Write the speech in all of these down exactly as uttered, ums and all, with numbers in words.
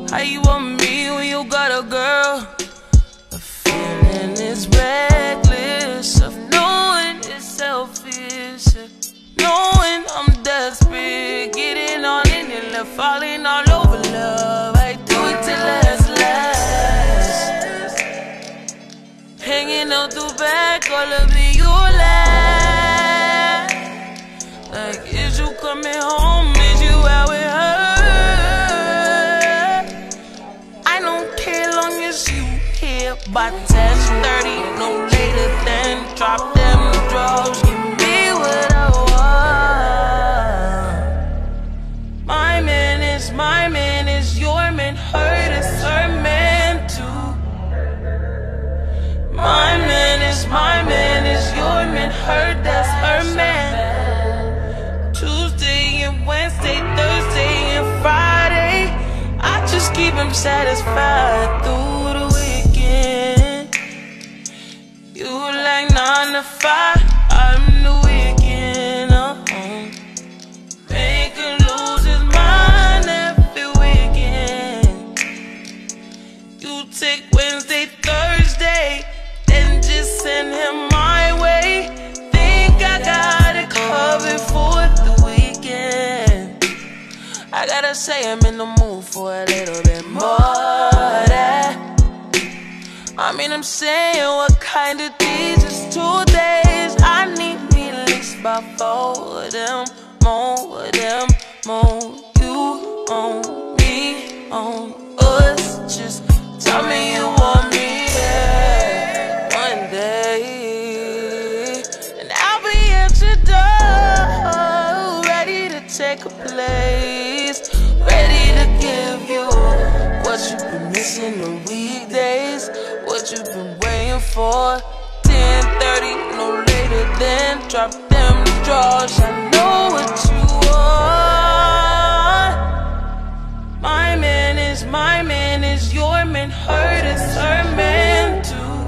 How you want me when you got a girl? The feeling is reckless of knowing it's selfish, knowing I'm desperate, getting all in it, left falling all over love. I do it till last, last. Hanging out the back, all of it you laugh. Like, is you coming home? Is you out with her? I don't care long as you here by ten thirty, no later than drop them drawers. Give me what I want. My man is my man is your man. Her is her man too. My man is my man is your man. Her, that's her man. Tuesday and Wednesday, Thursday and Friday, I just keep him satisfied through the weekend. You like nine to five, I'm the weekend. Uh-huh. Make him lose his mind every weekend. You take Wednesday, Thursday, then just send him my way. Think I got it covered for the weekend. I gotta say I'm in the mood for a little bit more of that. I mean, I'm saying, what kind of these is two days? I need me at least about four of them, more of them, more. You on me, on us. Just tell me you want me, yeah, one day, and I'll be at your door, ready to take a place, ready to give you what you've been missing on weekdays, what you've been waiting for. Ten thirty, no later than drop them drawers. I know what you want. My man is my man is your man. Her is her man too.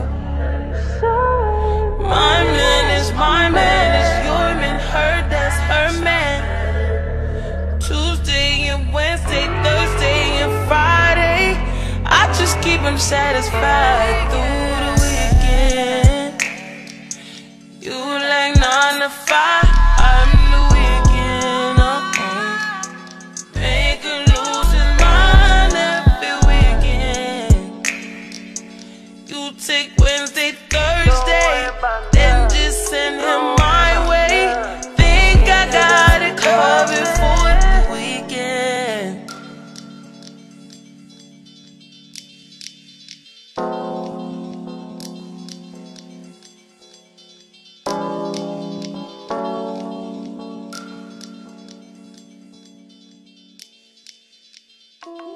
My man is my man is your man. Her, that's her man. Tuesday and Wednesday, Thursday and Friday, I just keep him satisfied through the weekend. You like nine to five, I'm the weekend. Uh-uh. Make him lose his mind every weekend. You take Wednesday, Thursday, then just send him my way. Think I got it covered for the weekend. Oh,